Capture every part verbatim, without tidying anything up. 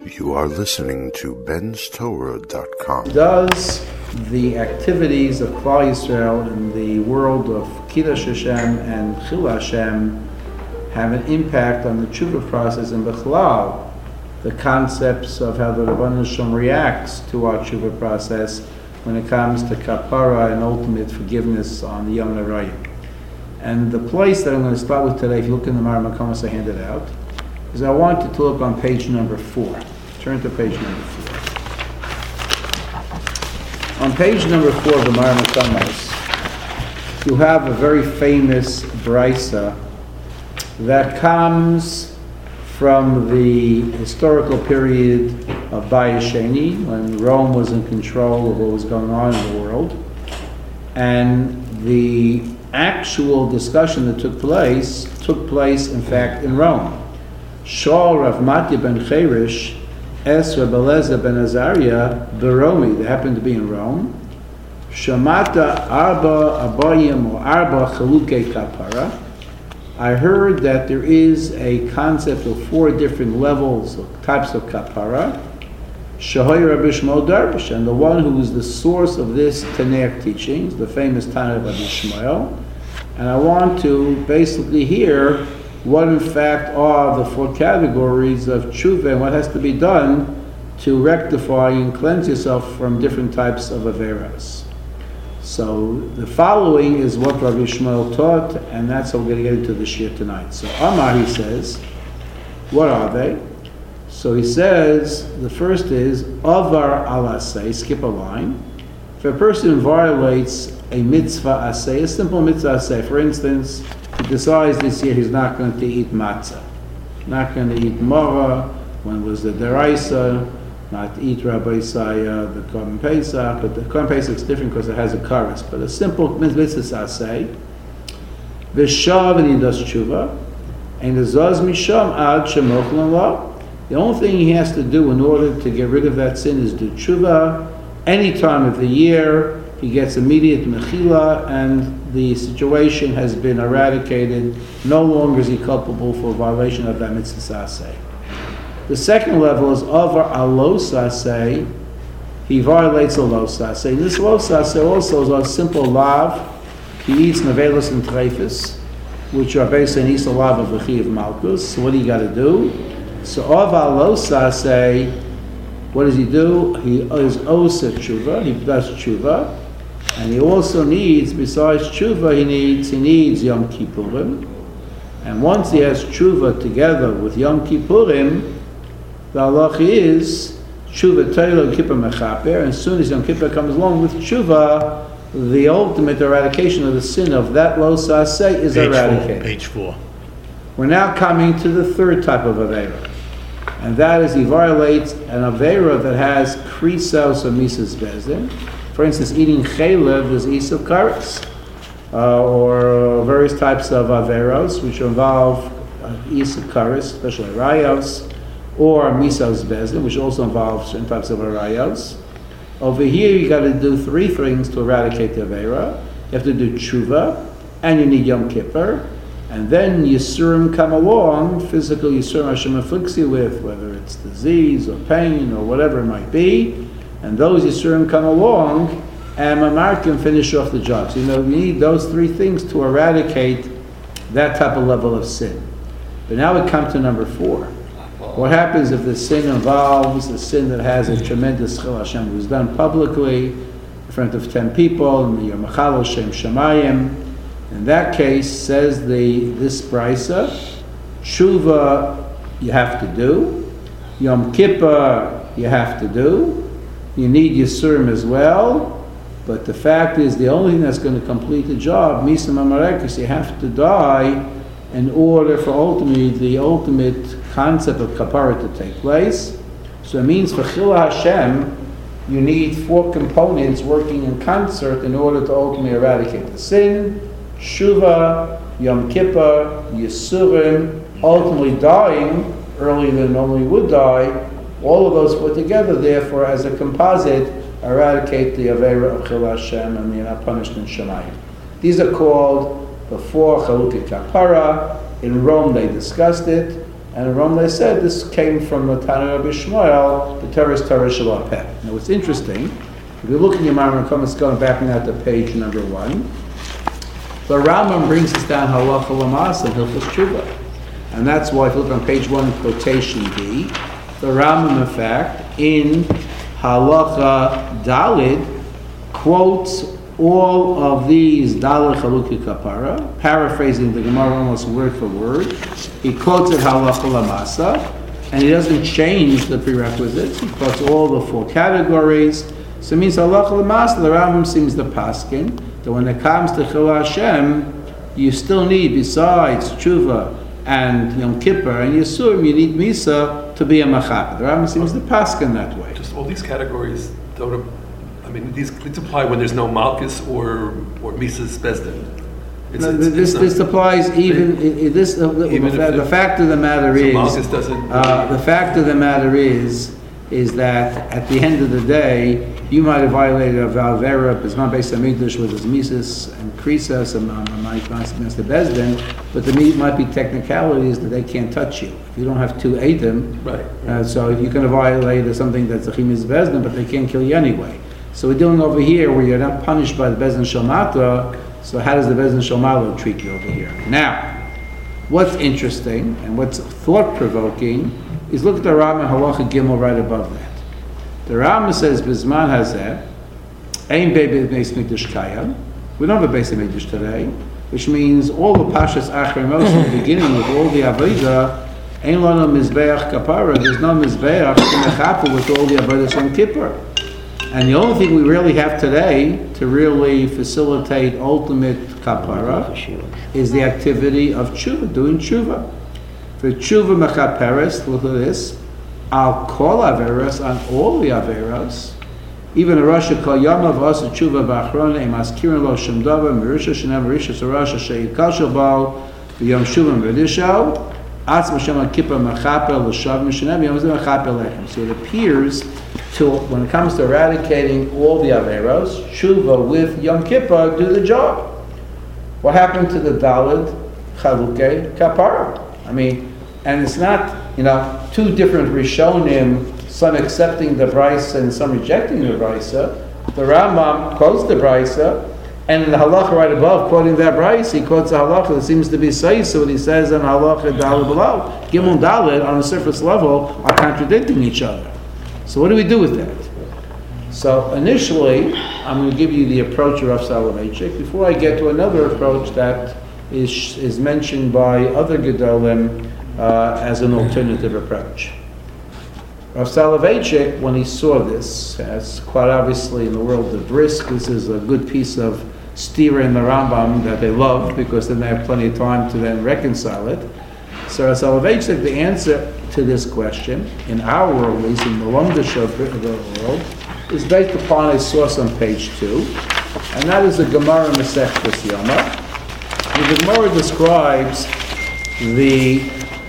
You are listening to Ben's Torah dot com. Does the activities of Klal Yisrael in the world of Kiddush Hashem and Chil Hashem have an impact on the tshuva process and Bechlal, the concepts of how the Rabban Shalom reacts to our tshuva process when it comes to kapara and ultimate forgiveness on the Yom Narayim. And the place that I'm going to start with today, if you look in the Mareh Makomos I handed out, is I want you to look on page number four. Turn to page number four. On page number four of the Mareh Makomos, you have a very famous brisa that comes from the historical period of Bayis Sheni, when Rome was in control of what was going on in the world. And the actual discussion that took place, took place in fact in Rome. Shaul Rav Matya ben Cherish, Es Reb Eliezer ben Azariah, Beromi, they happened to be in Rome. Shamata Arba Abayim or Arba Chalukei Kapara. I heard that there is a concept of four different levels of types of kapara. Shahoy Rabbi Shmuel Darvish, and the one who is the source of this Tanakh teachings, the famous Tana of Rabbi Shmuel. And I want to basically hear what in fact are the four categories of tshuva and what has to be done to rectify and cleanse yourself from different types of averas. So the following is what Rabbi Shmuel taught, and that's how we're going to get into the shir tonight. So Amar, he says, what are they? So he says, the first is Avar al Asay, skip a line. If a person violates a mitzvah asay, a simple mitzvah asay, for instance, he decides this year he's not going to eat matzah, not going to eat mora, when was the deraisa, not eat Rabbi Isaiah, the Korban Pesach, but the Korban Pesach is different because it has a karas, but a simple mitzvah asay, v'shav, and he does tshuva, and the zaz misham ad shemoch l'Allah. The only thing he has to do in order to get rid of that sin is do tshuva. Any time of the year, he gets immediate mechila, and the situation has been eradicated. No longer is he culpable for violation of that mitzvah asay. The second level is over alos asay. He violates a los asay. This los asay also is a simple lav. He eats nevelos and treifis, which are based on isa lav of the chi of malchus. So what do you got to do? So over alos asay, what does he do? He is osa tshuva. He does tshuva. And he also needs, besides tshuva, he needs he needs Yom Kippurim. And once he has tshuva together with Yom Kippurim, the halach is tshuva teilo kippur mechaper. And as soon as Yom Kippur comes along with tshuva, the ultimate eradication of the sin of that los asay is page eradicated. Four, page four. We're now coming to the third type of avera, and that is he violates an avera that has krisos or misas bezdin. For instance, eating chaylev is isa kares, uh, or various types of averos which involve uh, isa kares, especially rayos, or misas bezdin, which also involves certain types of arayos. Over here, you got to do three things to eradicate the avera. You have to do tshuva, and you need Yom Kippur, and then yisurim come along, physical yisurim Hashem afflicts you with, whether it's disease or pain or whatever it might be. And those Yisurim come along, and Mamar can finish off the job. So, you know, we need those three things to eradicate that type of level of sin. But now we come to number four. What happens if the sin involves a sin that has a tremendous chil Hashem, who's done publicly in front of ten people, and you're machal Shem Shemayim? In that case, says the this brisa, tshuva you have to do, Yom Kippur you have to do. You need Yisurim as well, but the fact is the only thing that's going to complete the job, Misa Mamarekus, you have to die in order for ultimately the ultimate concept of kapara to take place. So it means for Chil Hashem, you need four components working in concert in order to ultimately eradicate the sin, Tshuva, Yom Kippur, Yisurim, ultimately dying earlier than normally would die. All of those put together, therefore, as a composite, eradicate the avera of Chil Hashem, and you're not punished in Shemayim. These are called the four Chalukei Kapara. In Rome, they discussed it. And in Rome they said this came from the Tana Rabbi Shmuel, the Torah is Torah Shalom Peh. Now what's interesting, if you look in your Maimon Comments, going back now to page number one, the Rambam brings us down Halacha L'Maaseh and Hilchos Tshuva. And that's why if you look on page one, quotation B, the Rambam, in fact, in Halacha Dalid, quotes all of these Daled Chaluki Kapara, paraphrasing the Gemara almost word for word. He quotes it Halacha L'Maaseh, and he doesn't change the prerequisites. He quotes all the four categories. So it means Halacha L'Maaseh, the Rambam seems the paskin, that when it comes to Chil Hashem, you still need, besides Tshuva and Yom Kippur and Yisurim, you need Misa to be a Machaper. The Rambam seems the paskin that way. Just all these categories don't, I mean, these, these apply when there's no Malchus or or Mises Bezdin. It's, No, it's, this it's this applies even i- i- this. Uh, the, Even the, if the it- fact of the matter so is, Malchus doesn't. uh, the fact of the matter is, is that at the end of the day, you might have violated a Valvera, Bisman Beis Hamikdash with his Mises and Krisas and Master Bezdin, but the meat might be technicalities that they can't touch you. If you don't have two Eidim, right. uh, so you can violate something that's a Chimis Bezdin, but they can't kill you anyway. So we're dealing over here where you're not punished by the Bezdin Shalmatra, so how does the Bezdin Shalmatra treat you over here? Now, what's interesting and what's thought-provoking is look at the Rambam Halacha Gimel right above that. The Rambam says, Bizman Hazeh, Ein Beis Mikdash Kayam. We don't have a Beis Mikdash today, which means all the Pashas Achrei Moshe in the beginning with all the Avodah, Ein Lano Mizbeach Kapara, there's no Mizbeach to Mechapu with all the Avodah on Kippur. And the only thing we really have today to really facilitate ultimate kapara is the activity of tshuva, doing tshuva. For tshuva mechaperes, look at this, al kol averas, on all the averas, even a Rosh Kol Yom of Asa tshuva b'achrona, im askirin lo shem davar, merisha shenem merisha sorasha she'ikal shabal, v'yom shuvim v'dishau, atz m'shem kippur mechaper l'shav m'shenem, yom zeh mechaper lechem. So it appears to, when it comes to eradicating all the Averos, Tshuva with Yom Kippur do the job. What happened to the Daled Chaluke Kapara? I mean, and it's not, you know, two different Rishonim, some accepting the Brisa and some rejecting the Brisa. The Rambam quotes the Brisa, and in the halacha right above, quoting that Brisa, he quotes a halacha that seems to be Saisa, what he says in halacha Daled below. Gimel and Daled on a surface level are contradicting each other. So what do we do with that? So initially, I'm going to give you the approach of Rav Soloveitchik before I get to another approach that is is mentioned by other Gedolim uh, as an alternative approach. Rav Soloveitchik, when he saw this, as quite obviously in the world of Brisk, this is a good piece of stira in the Rambam that they love because then they have plenty of time to then reconcile it. So Rav Soloveitchik, the answer to this question, in our world, at least in the Lomdish of the world, is based upon a source on page two, and that is the Gemara Masechtas Yoma. The Gemara describes the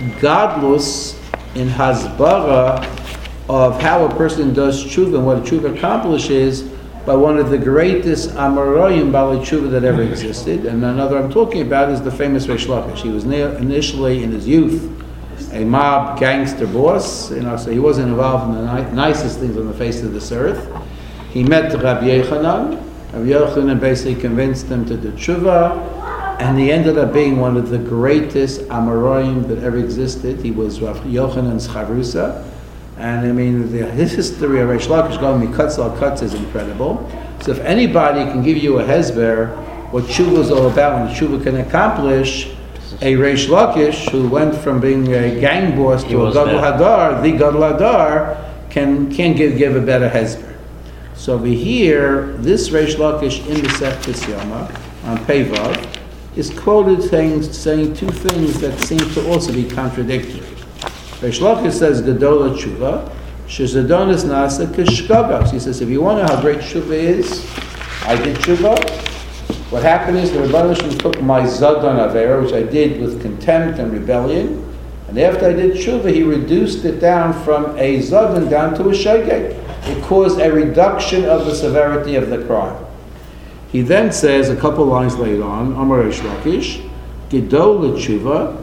godless in Hasbara of how a person does tshuva and what a tshuva accomplishes by one of the greatest Amoraim Bali tshuva that ever existed. And another I'm talking about is the famous Reish Lakish. He was initially in his youth a mob gangster boss, you know, so he wasn't involved in the ni- nicest things on the face of this earth. He met Rabbi Yochanan. Rabbi Yochanan basically convinced him to do tshuva, and he ended up being one of the greatest Amoraim that ever existed. He was Rabbi Yochanan's Chavrusa, and I mean, the, his history of Reish Lakish going mikutz al kutz is incredible. So if anybody can give you a hezber, what tshuva is all about, and tshuva can accomplish, a Reish Lakish, who went from being a gang boss to a Gadol Hadar, the Gadol Hadar, can can give give a better hezber. So over here, this Reish Lakish in the Seftes Yoma on Pevav is quoted saying saying two things that seem to also be contradictory. Reish Lakish says Gadol Tshuva, shezadonis nasa kishkabas. He says if you want to know how great tshuva is, I did tshuva. What happened is the Rebbeinu Shalom took my Zadon Avera, which I did with contempt and rebellion, and after I did tshuva, he reduced it down from a Zadon down to a Shegeg. It caused a reduction of the severity of the crime. He then says, a couple lines later on, Amar Reish Lakish, Gedol l'tshuva,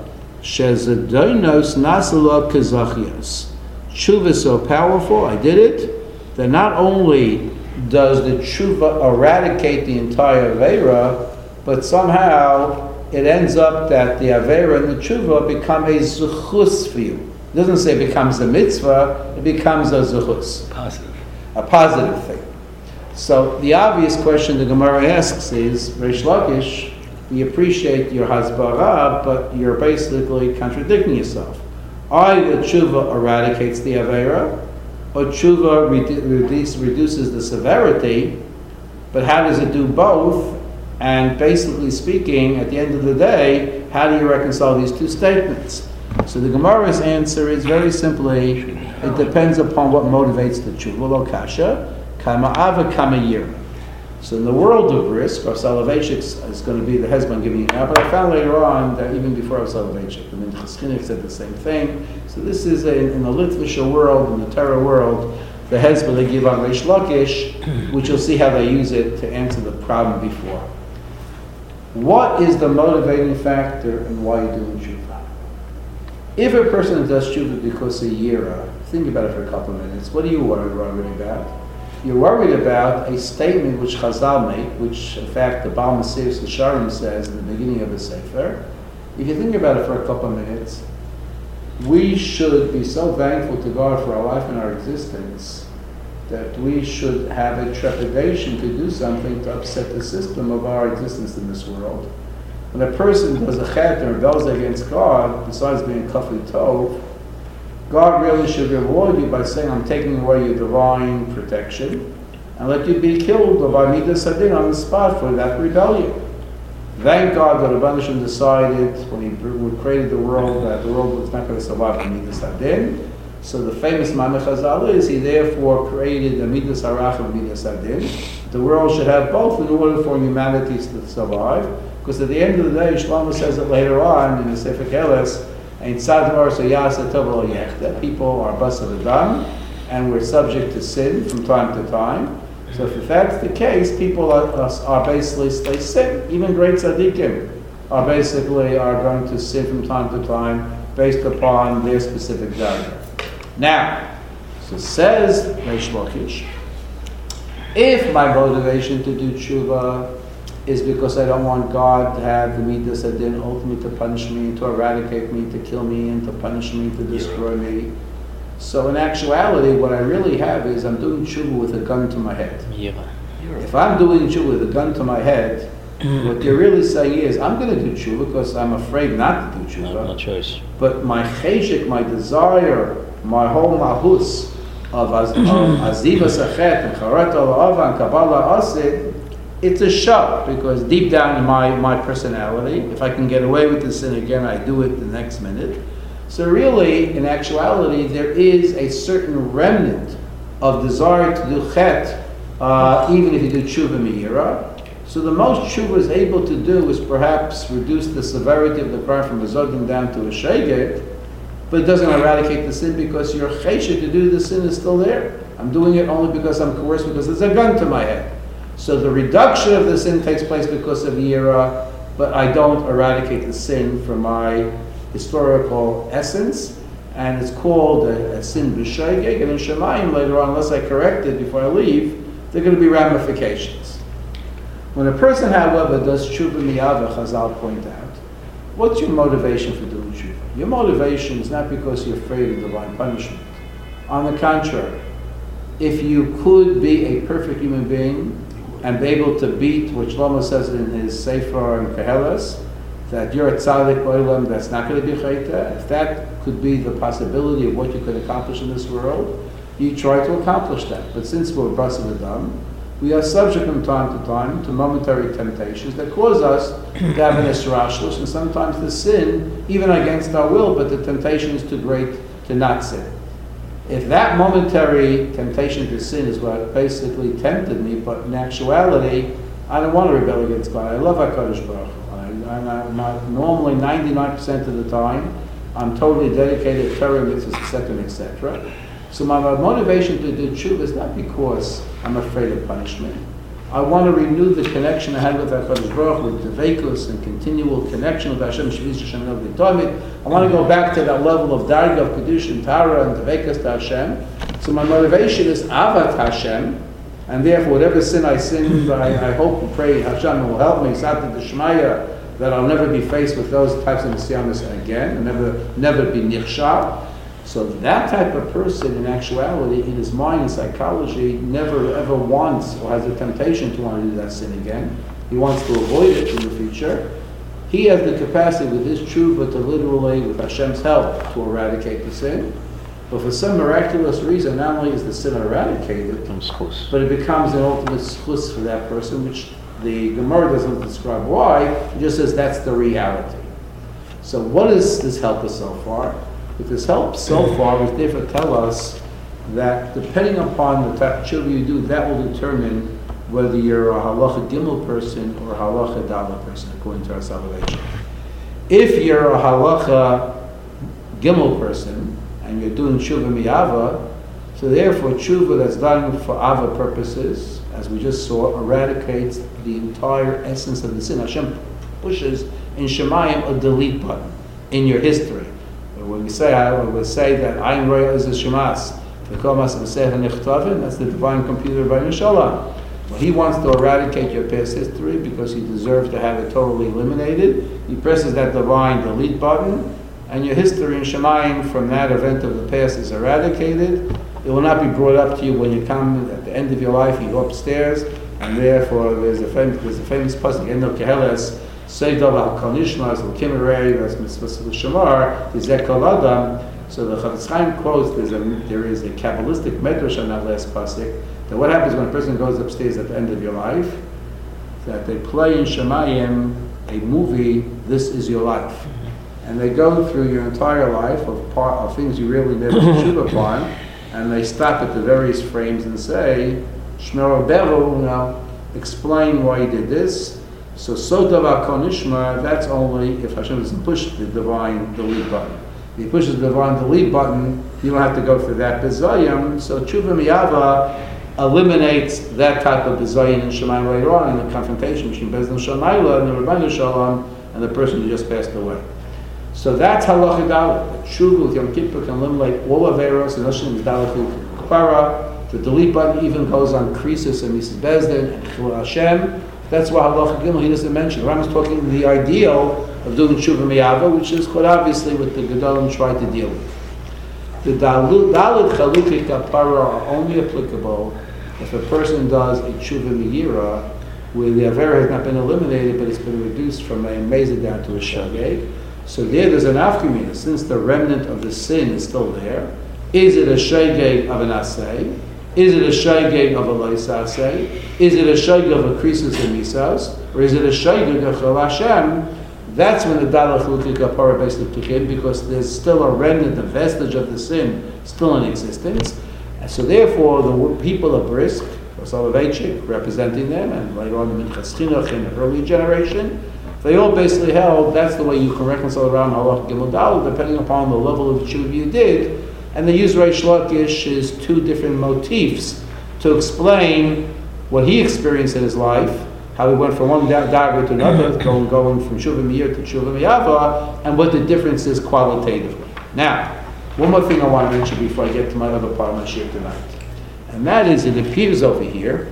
Shezedonos nasala kazachios. Tshuva is so powerful, I did it, that not only does the tshuva eradicate the entire Aveira, but somehow it ends up that the Aveira and the tshuva become a zuchus for you. It doesn't say it becomes a mitzvah, it becomes a zuchus. Positive. A positive thing. So the obvious question the Gemara asks is, Reish Lakish, we appreciate your hasbara, but you're basically contradicting yourself. Either tshuva eradicates the Aveira, or tshuva redu- reduce, reduces the severity, but how does it do both? And basically speaking, at the end of the day, how do you reconcile these two statements? So the Gemara's answer is very simply, it depends upon what motivates the tshuva. Lo kasha, kama ava kama yira. So in the world of risk, Rav Soloveitchik is going to be the husband giving you now, but I found later on that even before Rav Soloveitchik, the Minchas Chinuch said the same thing. So this is a, in the Litvisha world, in the Torah world, the husband they give on Reish Lakish, which you'll see how they use it to answer the problem before. What is the motivating factor and why you're doing tshuva? If a person does tshuva because of yira, think about it for a couple of minutes. What are you worried, worried about? You're worried about a statement which Chazal make, which in fact the Baal Mesilas Yesharim says in the beginning of the Sefer. If you think about it for a couple of minutes, we should be so thankful to God for our life and our existence that we should have a trepidation to do something to upset the system of our existence in this world. When a person does a chet and rebels against God, besides being kafli tov, God really should reward you by saying, I'm taking away your divine protection and let you be killed by midas hadin on the spot for that rebellion. Thank God that Rabban Hashem decided when he created the world that the world was not going to survive the midas hadin. So the famous Mameh Chazal is he therefore created the midas harach and midas hadin. The world should have both in order for humanity to survive. Because at the end of the day, Shlomo says it later on in the Sefer Keles, that people are basar adam, and we're subject to sin from time to time. So if that's the case, people are, are basically they sin. Even great tzaddikim are basically are going to sin from time to time based upon their specific dharma. Now, so says Reish Lakish, if my motivation to do tshuva is because I don't want God to have the midas hadin ultimately to punish me, to eradicate me, to kill me, and to punish me, to destroy me. So in actuality, what I really have is I'm doing tshuva with a gun to my head. If I'm doing tshuva with a gun to my head, what you're really saying is I'm going to do tshuva because I'm afraid not to do tshuva. No, no choice. But my cheshik, my desire, my whole mahus of azivas achet and charat al and kabbalah asid, it's a show, because deep down in my, my personality, if I can get away with the sin again, I do it the next minute. So really, in actuality, there is a certain remnant of desire to do chet, uh, even if you do tshuva me'ira. So the most tshuva is able to do is perhaps reduce the severity of the crime from a zogin down to a sheged, but it doesn't eradicate the sin because your cheshek to do the sin is still there. I'm doing it only because I'm coerced, because there's a gun to my head. So the reduction of the sin takes place because of yira, but I don't eradicate the sin from my historical essence, and it's called a, a sin b'shaygeg, and in Shemayim later on, unless I correct it before I leave, there are going to be ramifications. When a person, however, does tshuva miyaveh, Chazal point out, what's your motivation for doing tshuva? Your motivation is not because you're afraid of divine punishment. On the contrary, if you could be a perfect human being and be able to beat, which Shlomo says in his Sefer and Keheles, that you're a tzaddik olam that's not going to be chayta, if that could be the possibility of what you could accomplish in this world, you try to accomplish that. But since we're basar adam, we are subject from time to time to momentary temptations that cause us to have an esrashlish, and sometimes to sin, even against our will, but the temptation is too great to not sin. If that momentary temptation to sin is what basically tempted me, but in actuality, I don't want to rebel against God. I love HaKadosh Baruch Hu. I'm not, normally ninety-nine percent of the time, I'm totally dedicated to Torah, mitzvahs, et cetera, et cetera. So my motivation to do tshuva is not because I'm afraid of punishment. I want to renew the connection I had with HaKadosh Baruch Hu, with Devekus and continual connection with Hashem, Shavis Hashem Elvei Tomid. I want to go back to that level of Darga, of Kedusha and Tara and Devekus to Hashem. So my motivation is Avat Hashem, and therefore whatever sin I sinned, I, I hope and pray Hashem will help me, Sata D'Shmaya, that I'll never be faced with those types of Nisyanis again, and never, never be Nichshab. So that type of person, in actuality, in his mind and psychology, never ever wants or has a temptation to want to do that sin again. He wants to avoid it in the future. He has the capacity with his tshuva to literally, with Hashem's help, to eradicate the sin. But for some miraculous reason, not only is the sin eradicated, but it becomes an ultimate schus for that person, which the Gemara doesn't describe why. It just says that's the reality. So what does this help us so far? If this helps so far, we therefore tell us that depending upon the type of tshuva you do, that will determine whether you're a halacha gimel person or a halacha daled person, according to our salvation. If you're a halacha gimel person and you're doing tshuva mi'ava, so therefore tshuva that's done for ava purposes, as we just saw, eradicates the entire essence of the sin. Hashem pushes in Shemayim a delete button in your history. When we say, I would say that Ayin Roya is a Shemas, that's the divine computer of Ayin Shalom. Well, he wants to eradicate your past history because he deserves to have it totally eliminated. He presses that divine delete button, and your history in Shemayim from that event of the past is eradicated. It will not be brought up to you when you come at the end of your life. You go upstairs, and therefore there's a famous, there's a famous pasuk in the Keheles. Seidov al Kol Nishmas al Kimirei, that's Mitzvah Shamar, is Ekol Adam. So the Chafetz Chaim quotes, there's a, there is a Kabbalistic medrash on that last pasuk, that what happens when a person goes upstairs at the end of your life, that they play in Shemayim a movie, This Is Your Life. And they go through your entire life of, part, of things you really never should upon, and they stop at the various frames and say, Shmer Beru, now explain why you did this. So, Sodav Kol Nishma, that's only if Hashem doesn't push the divine delete button. If he pushes the divine delete button, you don't have to go through that bezayim. So, Tshuva Miyava eliminates that type of bezayim in Shemayim later on in the confrontation between Bezdin Shamayla and the Rabbanu Shalom and the person who just passed away. So, that's halacha daled. That Tshuva with Yom Kippur can eliminate all averos and Hashem is daled kapara. The delete button even goes on Krisus and Missus Bezdin and Chilul Hashem. That's why halacha gimel he doesn't mention. The Rambam is talking the ideal of doing tshuva miyava, which is quite obviously what the Gedolim tried to deal with. The daled chalukei kapara are only applicable if a person does a tshuva miyira where the avera has not been eliminated, but it's been reduced from a mezid down to a shageg. So there, there's an afkamina. Since the remnant of the sin is still there, is it a shageg of an asay? Is it a shaygeg of a loisasei? Is it a shaygeg of a krisus and misas? Or is it a shaygeg of Chilul Hashem? That's when the daled chalukei kapara basically took in, because there's still a remnant, a vestige of the sin still in existence. And so therefore, the people of Brisk, or Soloveitchik, representing them, and later on the Minchas Chinuch in the early generation, they all basically held that's the way you can reconcile around halacha gimel daled, depending upon the level of tshuva you did. And they use Reish Lakish as two different motifs to explain what he experienced in his life, how he went from one dagger to another, going, going from Shuvah Meir to Shuvah Miyava, and what the difference is qualitatively. Now, one more thing I want to mention before I get to my other part of my shir tonight. And that is, it appears over here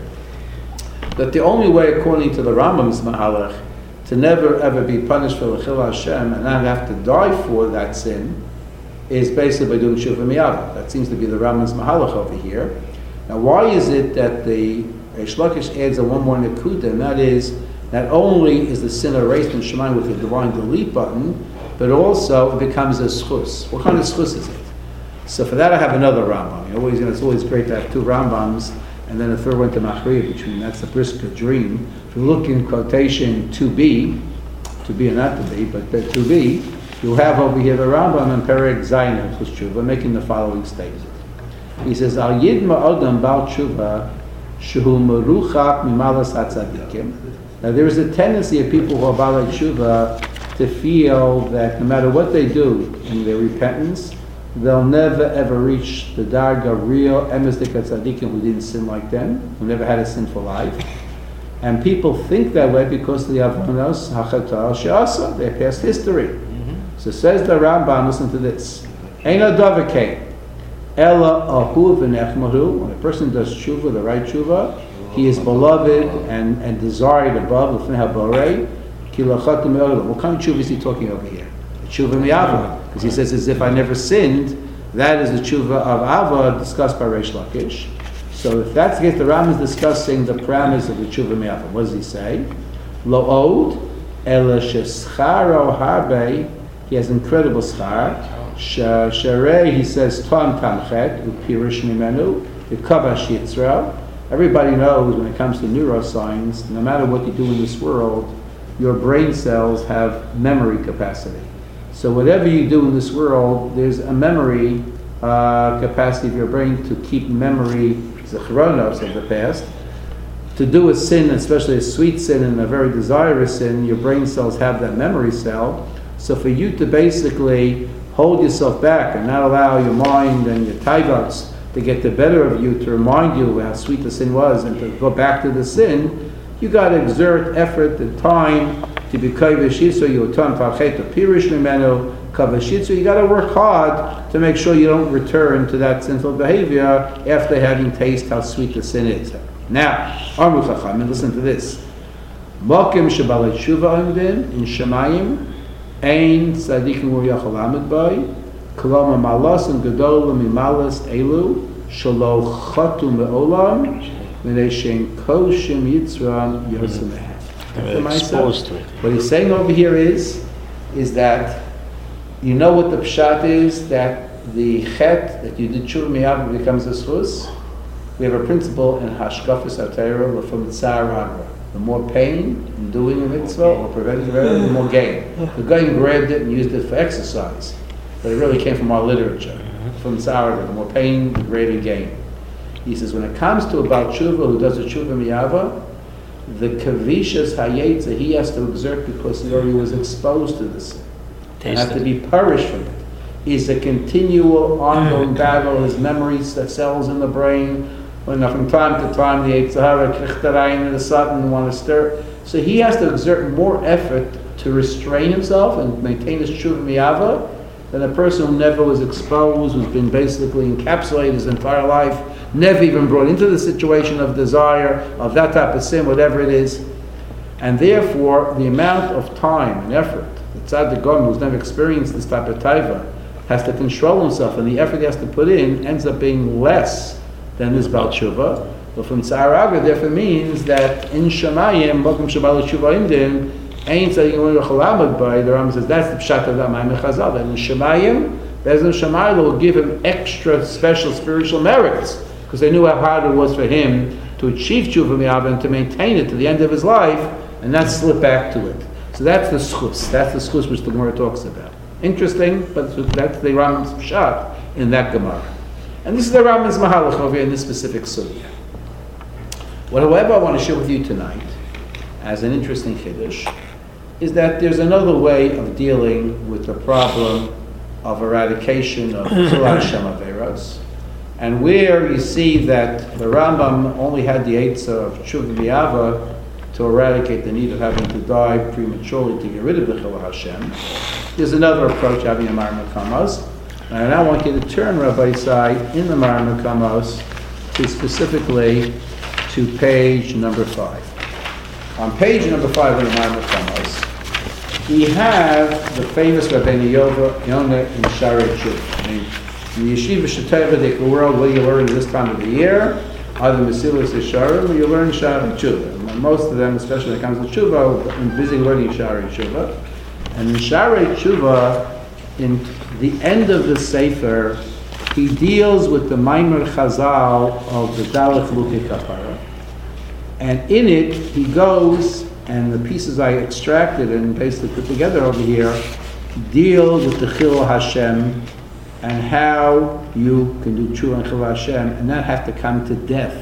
that the only way, according to the Rambam's Mahalach, to never ever be punished for the Chilul Hashem and not have to die for that sin, is basically by doing Shuvah Miyava. That seems to be the Rambam's Mahalach over here. Now, why is it that the Reish Lakish adds a one more nekuda, and that is, not only is the sin erased in Shemayim with the divine delete button, but also it becomes a schus. What kind of schus is it? So for that I have another Rambam. You always, you know, it's always great to have two Rambams, and then a third one to Machriya between. That's the Brisker dream. If you look in quotation two b, to be or not to be, but two b, you have over here the Rambam and Perek Zayin of Tshuva making the following statement. He says, Al Yid Ma'odam Bal Tshuva Shehu Meruchak Mimalas HaTzadikim. Now there is a tendency of people who are Balei Tshuva to feel that no matter what they do in their repentance, they'll never ever reach the darga real emes de tzaddikim who didn't sin like them, who never had a sinful life. And people think that way because of the Avonos Hachata She'asa, their past history. Mm-hmm. So says the Rambam, listen to this. Eino Davakei, Ela Ahu V'nechmahu, when a person does tshuva, the right tshuva, he is beloved and, and desired above L'fnei HaBorei, Ki Lachatu Me'olam. What kind of tshuva is he talking over here? Tshuva Mi'ava. Because he says, as if I never sinned, that is the tshuva of Ava discussed by Reish Lakish. So if that's the case, the Ram is discussing the parameters of the tshuva mi'ava. What does he say? Lo od, ela shescharo harbe, he has incredible schar. Sharei, he says, tom tamchet, upirish mimenu, v'kavash yitzra. Everybody knows when it comes to neuroscience, no matter what you do in this world, your brain cells have memory capacity. So whatever you do in this world, there's a memory uh, capacity of your brain to keep memory, zichronos of the past. To do a sin, especially a sweet sin and a very desirous sin, your brain cells have that memory cell. So for you to basically hold yourself back and not allow your mind and your taigots to get the better of you, to remind you how sweet the sin was and to go back to the sin, you got to exert effort and time to be kavashitzu, you ton fachet to pirish mimenu kavashitzu. You got to work hard to make sure you don't return to that sinful behavior after having tasted how sweet the sin is. Now, Amru Chachamim, listen to this. Mokim shebalei tshuva omdin in Shemayim ein tzadikim u'yachal amid bay koloma malas and gedolim mimalas elu shelo chatu me'olam v'nei shein koshim yitzram yosemeh. Exposed to it. What he's saying over here is, is that you know what the pshat is, that the chet that you did tshuva mi'ava becomes a schus. We have a principle in Hashkafas HaTorah from Tsar Rabbah. The more pain in doing a mitzvah or preventing the error, the more gain. The guy grabbed it and used it for exercise, but it really came from our literature. From Tsar Rabbah, the more pain, the greater gain. He says when it comes to a Baal Tshuva who does a tshuva mi'ava, the kavishas hayetza he has to exert because he already was exposed to this and have to be perished from it. Is a continual ongoing battle. His memories, that cells in the brain, when from time to time the Eitzahara Krichtarayin and the Satan want to stir. So he has to exert more effort to restrain himself and maintain his tshuva mi'ava than a person who never was exposed, who's been basically encapsulated his entire life, never even brought into the situation of desire, of that type of sin, whatever it is. And therefore, the amount of time and effort that Tzaddik Gomer, who's never experienced this type of taiva, has to control himself, and the effort he has to put in ends up being less than this Baal Tshuva. But from Tsar Rabbah, therefore means that in Shemayim, Mokim Shabbat Tshuva Imdin, Ein Tzaddik Gomer Cholamad Bay, the Rambam says that's the pshat of that Ma'ameh Chazal. That in Shemayim, Bezin Shemayim will give him extra special spiritual merits, because they knew how hard it was for him to achieve Tshuva Mi'ava and to maintain it to the end of his life, and not slip back to it. So that's the schus. That's the schus which the Gemara talks about. Interesting, but that's the Rambam's pshat in that Gemara. And this is the Rambam's mahalach over here in this specific sugya. What, however, I want to share with you tonight, as an interesting chiddush, is that there's another way of dealing with the problem of eradication of Chilul Hashem Averos, and where you see that the Rambam only had the eitzah of Tshuva Mi'ava to eradicate the need of having to die prematurely to get rid of the Chilul Hashem. There's another approach, having a Mareh Mekomos. And I now want you to turn, Rabbi Isai, in the Mareh Mekomos to specifically to page number five. On page number five of the Mareh Mekomos, we have the famous Rabbeinu Yonah in Sharei Tshuva. I mean, in the Yeshiva Sheteva world, what do you learn this time of the year? Either Mesilas Yesharim or you learn Sharei Tshuva. Most of them, especially when it comes to Tshuva, are busy learning Sharei Tshuva. And in Sharei Tshuva, in the end of the Sefer, he deals with the Maimer Chazal of the Dalech Luke Kapara. And in it, he goes, and the pieces I extracted and basically put together over here, deal with the Chilul Hashem and how you can do Tshuva and Chilul Hashem and not have to come to death,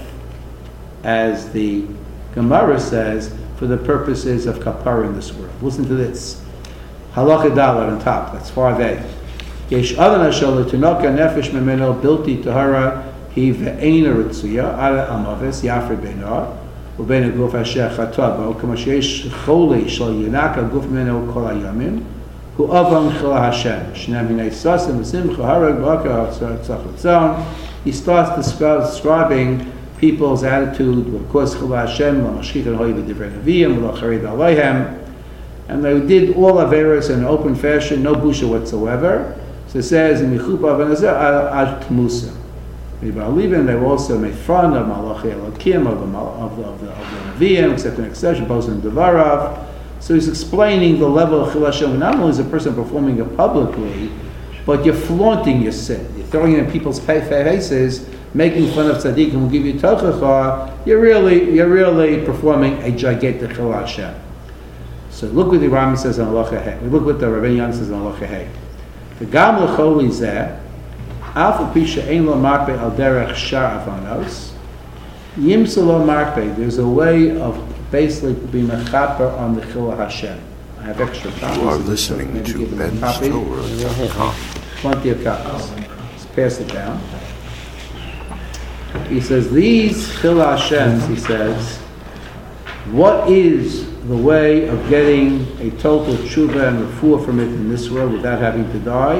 as the Gemara says, for the purposes of kapara in this world. Listen to this. Halacha Dalet on top, that's far away. Yesh adan asher l'tinoka nefesh memeno bilti tahara hi ve'ena ritzuya ala amaves yafre benar ובין הגוף אשר חטא בו, כמו שיש חולי של ינק הגוף ממנו כל הימים, הוא אבן חלה Hashem. שני מיני סוסים ושמחה הרג בוקר צח רצון. He starts describing people's attitude, of course, Chila Hashem, Lamashchik and Hoy B'divrei Nevi'im, L'charid Aleihem. And they did all Averos in an open fashion, no busha whatsoever. So it says, in Mechupa Venazeh, Ad Tmusa. They were also made fun of Malachi Elokim, of the, of the, of the, of the Nevi'im, except an exception, both in Devarav. So he's explaining the level of Chila Hashem. Not only is a person performing it publicly, but you're flaunting your sin. You're throwing it in people's faces, making fun of tzaddikim who give you tochacha. You're really, you're really performing a gigantic Chila Hashem. So look what the Rambam says in Halacha Hey. Look what the Rabbeinu Yonah says in Halacha Hey. The Gam l'choli zeh, alpha pisha ein lo marpe al derech shar avanos, yimsa lo marpe. There's a way of basically being a chaper on the Chila Hashem. I have extra copies. You are listening to Ben's Torah. Plenty of copies. Let's pass it down. He says, these Chila Hashems, he says, what is the way of getting a total tshuva and refuah from it in this world without having to die?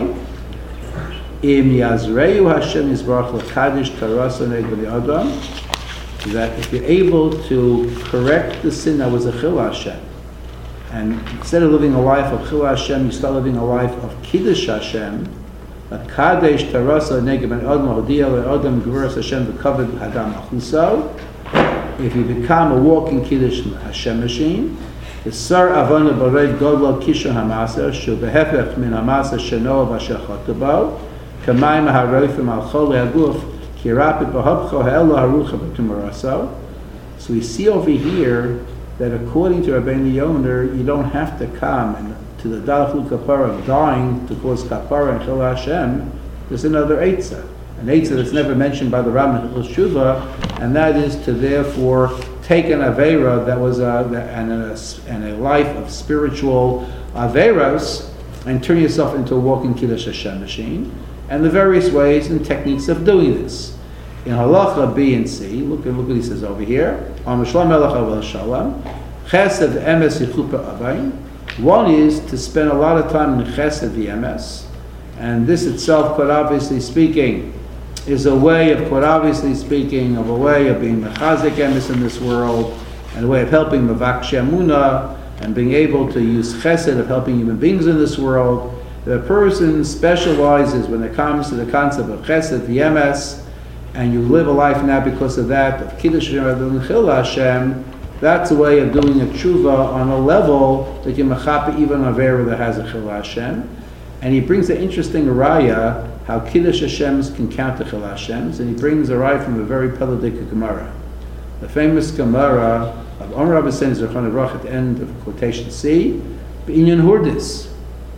Im yazreyu Hashem yisbarach l'kadosh tarasa neged adam, that if you're able to correct the sin that was a Chila Hashem, and instead of living a life of Chila Hashem, you start living a life of Kiddush Hashem, l'kadosh tarasa neged adam hodiya le'adam gvuras Hashem v'kavod hadam achuso. If you become a walking Kiddush Hashem machine, the Sar Avana Bared Godla Kisha Hamasa, Shul Behefech Min Hamasa Shanoa Vashachotabo, Kamayim Harofim Al Chole Aguf, Kirapit Bahabcho Ha'ela Harucha B'Tumaraso. So we see over here that according to Rabbeinu Yonah, you don't have to come and to the Dalachlu Kapara of dying to cause Kapara and Chila Hashem. There's another Eitzah. An Eitzah that's never mentioned by the Rambam in Hilchos Tshuva, and that is to therefore take an Aveira that was a, and, a, and a life of spiritual Aveiros and turn yourself into a walking Kiddush Hashem machine, and the various ways and techniques of doing this. In Halacha B and C, look at look what he says over here. On Mishlam Melech Aval Shalom, Chesed Emes Yichupa Avayin. One is to spend a lot of time in Chesed V'Emes, and this itself, quite obviously speaking, is a way of, quite obviously speaking, of a way of being mechazik emes in this world, and a way of helping mevak shemuna, and being able to use chesed of helping human beings in this world. The person specializes when it comes to the concept of chesed v'emes, and you live a life now because of that, of kiddush Hashem and chila Hashem. That's a way of doing a tshuva on a level that you mechape even a vera that has a chila Hashem. And he brings an interesting raya, how Kiddush Hashems can counter Chila Hashems, and he brings a raya from a very Peladik Gemara. The famous Gemara of Omer Rabbi Sen Zerchon Avrach at the end of quotation C, B'inyan Hurdis.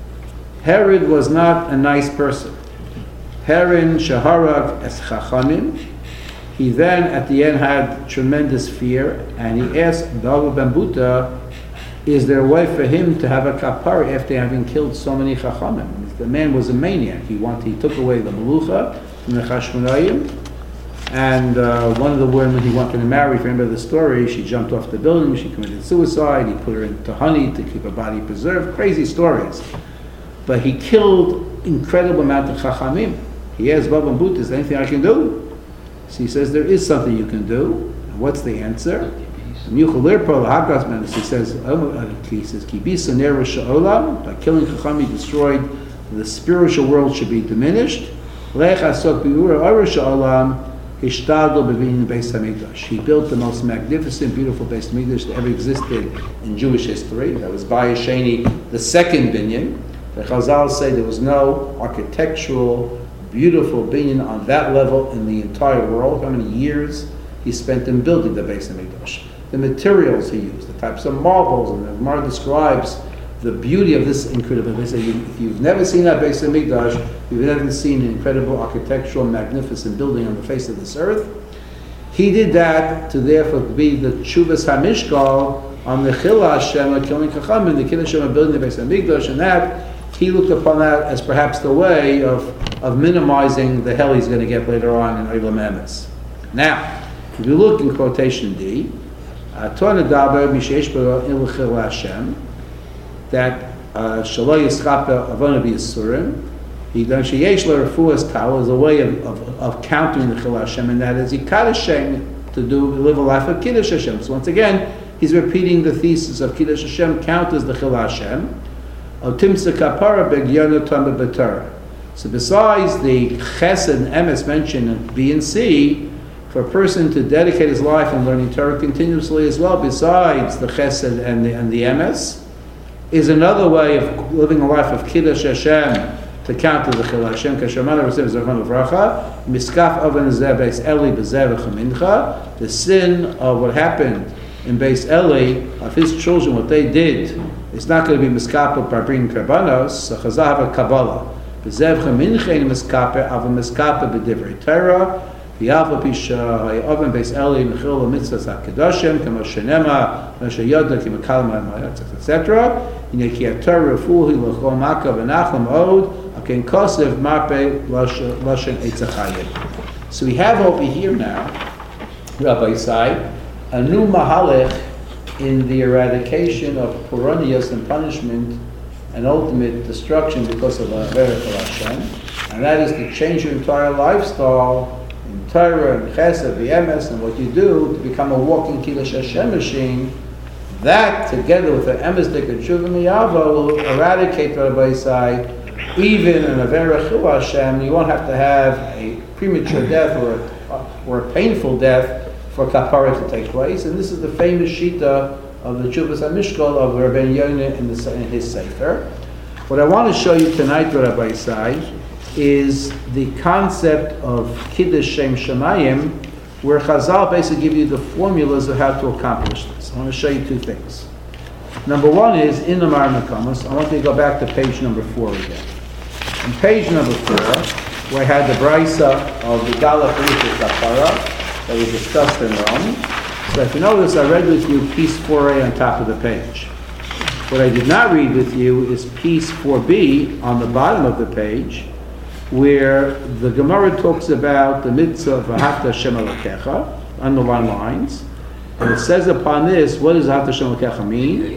Herod was not a nice person. Heron Shaharag es Chachamim. He then at the end had tremendous fear, and he asked David ben Buta, is there a way for him to have a kapara after having killed so many chachamim? The man was a maniac. He wanted, he took away the melucha from the Chashmonayim, and uh, one of the women he wanted to marry, if you remember the story, she jumped off the building, she committed suicide, he put her into honey to keep her body preserved, crazy stories. But he killed incredible amount of chachamim. He asked Baba Buta, is there anything I can do? So he says, there is something you can do. And what's the answer? He says, he says, Kibisa Nera Sha'olam, by killing Chacham, he destroyed, the spiritual world should be diminished. Lech Asok Bi'ura Ora Sha'olam, Hishtadlo B'Vinin Beis HaMikdash. He built the most magnificent, beautiful Beis HaMikdash that ever existed in Jewish history. That was Bayis Sheni, the second binyan. The Chazal say there was no architectural, beautiful binyan on that level in the entire world. How many years he spent in building the Beis HaMikdash. The materials he used, the types of marbles, and the Gemara describes the beauty of this incredible. They say, if you've never seen that Beis HaMikdash, you've never seen an incredible architectural, magnificent building on the face of this earth. He did that to therefore be the Tshuvas HaMishkal on the Chila Hashem, killing Chachamim, the Kiddush Hashem, building the Beis HaMikdash, and that he looked upon that as perhaps the way of, of minimizing the hell he's going to get later on in Eilam Emes. Now, if you look in quotation D, Torah daber mishesh b'ro ilchil Hashem, that shelo yischaper avona b'yisurim. He done sheyesh l'refuas tal is a way of, of, of countering the chil Hashem, and that is he kaddish Hashem to do live a life of kiddush Hashem. So once again, he's repeating the thesis of kiddush Hashem counters the chil Hashem. Otimsa kapara b'gyana tamba b'torah. So besides the chesed and emes mentioned in B and C, for a person to dedicate his life in learning Torah continuously as well, besides the chesed and the, and the emes, is another way of living a life of kiddush Hashem to counter the chil Hashem. Kashamana Rasim Zervan Uvracha, Miskaf Oven Zeh Beis Eli B'Zeh V'Chamincha, the sin of what happened in Beis Eli, of his children, what they did, it's not going to be miskapah by bringing karbanos, so chazah have a kabbalah. B'Zeh V'Chamincha in miskapah, av a miskapah b'divrei Torah, v'yalva pisha ha'oven Beis Eli mechil l'mitzvahs ha'kedoshim, kama shenema, v'asher yoda, kima kalam ha'mayat, et cetera. Inei ki ha'torah refuhi l'chol makav v'nachlam od, aken kosev marpe loshen eitzachayim. So we have over here now, Rabbi Yisai, a new mahalech in the eradication of puranias and punishment and ultimate destruction because of Avera Chil Hashem, and that is to change your entire lifestyle in Torah and Chesed, the Emes, and what you do to become a walking Kiddush Hashem machine. That, together with the Emes Dik and Tshuva Miyava, will eradicate Rabbi Yisai. Even in Avera Chil Hashem, you won't have to have a premature death or a, or a painful death for kapara to take place, and this is the famous shita of the Tshuvas HaMishkol of Rabbeinu Yonah in, the, in his Sefer. What I want to show you tonight, Rabbi Yisai, is the concept of Kiddush Shem Shemayim, where Chazal basically give you the formulas of how to accomplish this. I want to show you two things. Number one is, in the Mar Mekamas, I want you to go back to page number four again. On page number four, where I had the Braisa of the Gala Perishas Kapara, that was discussed in Rome. So if you notice, I read with you piece four A on top of the page. What I did not read with you is piece four B on the bottom of the page, where the Gemara talks about the mitzvah of Ahavta Hashem Elokecha, underline lines, and it says upon this, what does Ahavta Hashem Elokecha mean?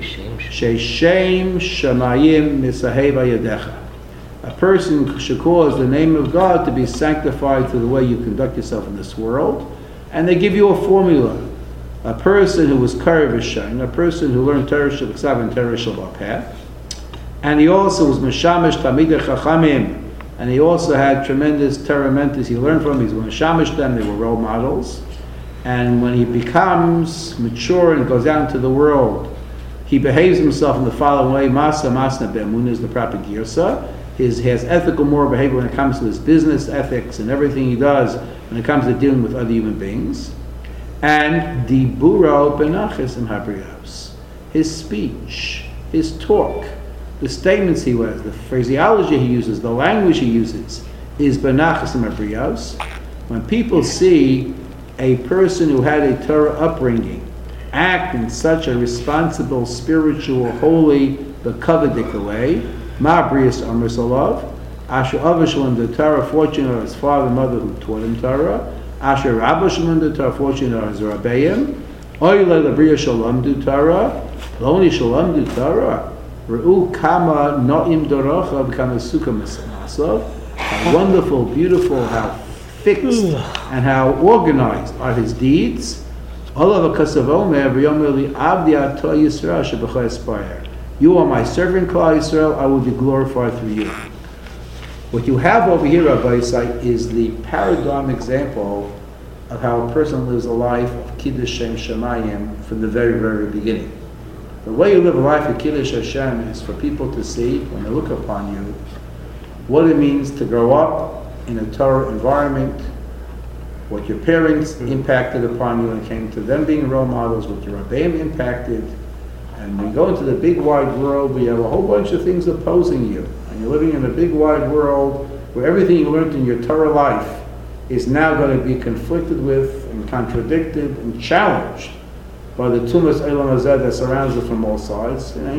Sheishem Shamayim Misahev Yadecha. A person should cause the name of God to be sanctified through the way you conduct yourself in this world. And they give you a formula. A person who was Karev Hashem, a person who learned Torah Shabbat and Torah Shabbat, and he also was Meshamish Talmidei Chachamim, and he also had tremendous Torah mentors he learned from. He was Meshamish them, they were role models. And when he becomes mature and goes out into the world, he behaves himself in the following way: Masa Masna Be'emunah is the proper girsa. His, he has ethical, moral behavior when it comes to his business ethics and everything he does when it comes to dealing with other human beings. And Diburo Benachis and Habrios, his speech, his talk, the statements he wears, the phraseology he uses, the language he uses, is Benachis and Habrios. When people see a person who had a Torah upbringing act in such a responsible, spiritual, holy, bekavadik way, Ma Brias Amr Salav, Asher Avashlam the Torah, fortunate of his father and mother who taught him Torah, Asher Rabashlam the Torah, fortunate of his Rabbeim, Oyle the Bria Shalom du Torah, Loni Shalom du Torah, Re'u Kama No'im Dorocha, Kama Sukkah Masav, how wonderful, beautiful, how fixed and how organized are his deeds. Olav HaKasavomer, V'yomer Li Avdi Ato Yisrael Shebecha Espayer. You are my servant, Klal Yisrael, I will be glorified through you. What you have over here, Rabbi Yisai, is the paradigm example of how a person lives a life of Kiddush Shem Shemayim from the very, very beginning. The way you live a life of Kiddush Hashem is for people to see, when they look upon you, what it means to grow up in a Torah environment, what your parents impacted upon you when it came to them being role models, what your Rebbeim impacted. And we go into the big wide world where you have a whole bunch of things opposing you. And you're living in a big wide world where everything you learned in your Torah life is now going to be conflicted with and contradicted and challenged by the Tumas Eilam Hazeh that surrounds it from all sides. And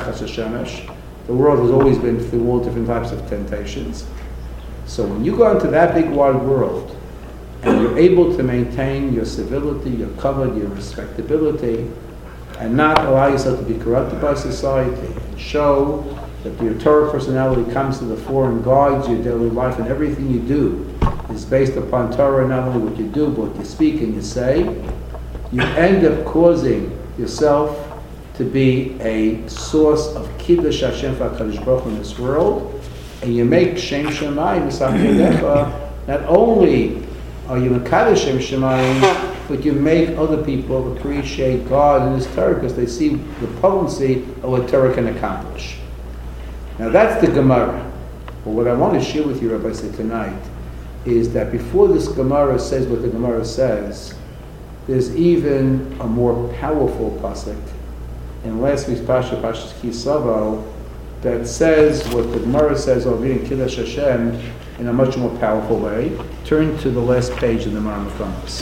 the world has always been through all different types of temptations. So when you go into that big wide world, and you're able to maintain your civility, your cover, your respectability, and not allow yourself to be corrupted by society, and show that your Torah personality comes to the fore and guides your daily life, and everything you do is based upon Torah, not only what you do, but what you speak and you say, you end up causing yourself to be a source of Kiddush Hashem HaKadosh Baruch Hu in this world, and you make Shem Shemayim V'Sachlecha. Not only are you Mekadosh Shem Shemayim, but you make other people appreciate God and His Torah because they see the potency of what Torah can accomplish. Now that's the Gemara. But what I want to share with you, Rabbi, say tonight, is that before this Gemara says what the Gemara says, there's even a more powerful pasuk in last week's Pasha, Pasha's Ki Savo, that says what the Gemara says over in Kiddush Hashem in a much more powerful way. Turn to the last page in the Maram Chamas.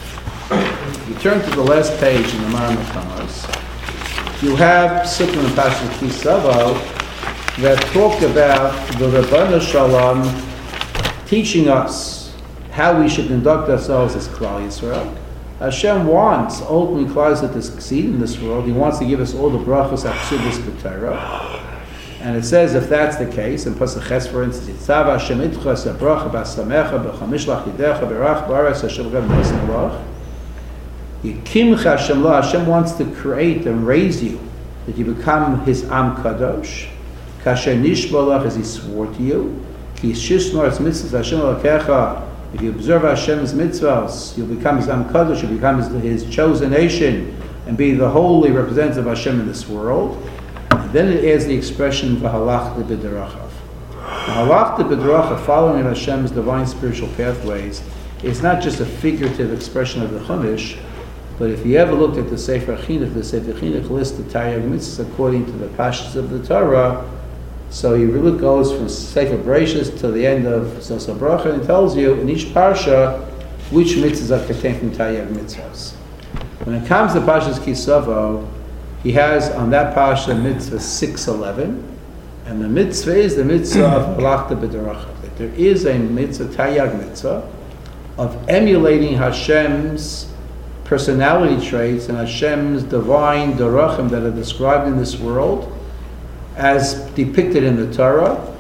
You turn to the last page in the Maram Chamas. You have Sukkim and Pasha's Ki Savo that talk about the Rabbanu Shalom teaching us how we should conduct ourselves as Klal Yisrael. Hashem wants ultimately Klal Yisrael to succeed in this world. He wants to give us all the brachos achsuvos b'Torah. And it says if that's the case, in Pasuk Ches, for instance, Yitzav Hashem itcha sabracha b'samecha b'chamishlach yidecha b'rach b'aretz Hashem gad b'nesen alach. Yikimcha Hashem lo. Hashem wants to create and raise you, that you become His Am Kadosh. Kasher nishbalach, as He swore to you. Ki shisnor es mitzvahs Hashem alakecha. If you observe Hashem's mitzvahs, you'll become His Am Kadosh, you'll become His, His chosen nation, and be the holy representative of Hashem in this world. And then it adds the expression v'halachta b'derachav. V'halachta b'derachav, following Hashem's divine spiritual pathways, is not just a figurative expression of the Chumash, but if you ever looked at the Sefer Chinuch, the Sefer Chinuch lists the Taryag mitzvahs according to the pashas of the Torah. So he really goes from Sefer Bereshis to the end of Zosa Bracha and tells you in each parsha which mitzvahs are contained from Taryag mitzvahs. When it comes to Parshas Ki Savo, he has on that parsha mitzvah six eleven, and the mitzvah is the mitzvah of halachta b'derachav. That there is a mitzvah, Taryag mitzvah, of emulating Hashem's personality traits and Hashem's divine derachim that are described in this world, as depicted in the Torah,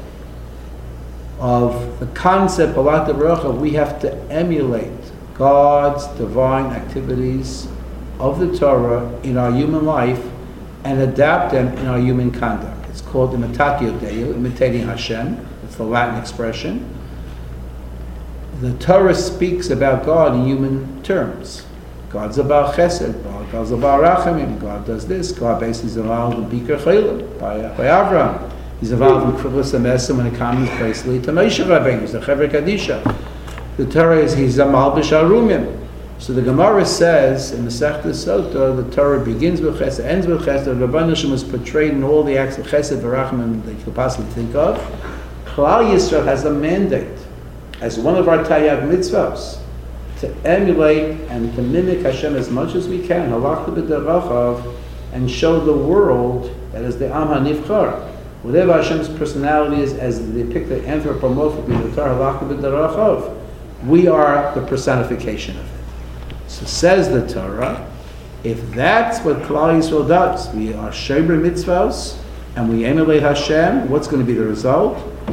of the concept of halachta b'derachav. We have to emulate God's divine activities of the Torah in our human life and adapt them in our human conduct. It's called imitatio Deo, imitating Hashem. It's the Latin expression. The Torah speaks about God in human terms. God's about chesed, God's about rachamim, God does this, God basically is involved in Bikar Chaylim, by, by Avraham. He's involved in Krivus HaMesem when it comes basically to Moshe Rabbeinu, he's the Chevra Kadisha. The Torah is, he's a Malbish Arumim. So the Gemara says in the Masechta Sotah, the Torah begins with chesed, ends with chesed. The Rabban Hashem was portrayed in all the acts of chesed v'rachamim that you could possibly think of. Klal Yisrael has a mandate as one of our Taryag mitzvahs to emulate and to mimic Hashem as much as we can, halachta b'derachav, and show the world that is the Am HaNivchar. Whatever Hashem's personality is, as depicted anthropomorphically in the Torah, halachta b'derachav, we are the personification of it. So says the Torah, if that's what Klal Yisrael does, we are shomer mitzvahs, and we emulate Hashem, what's going to be the result?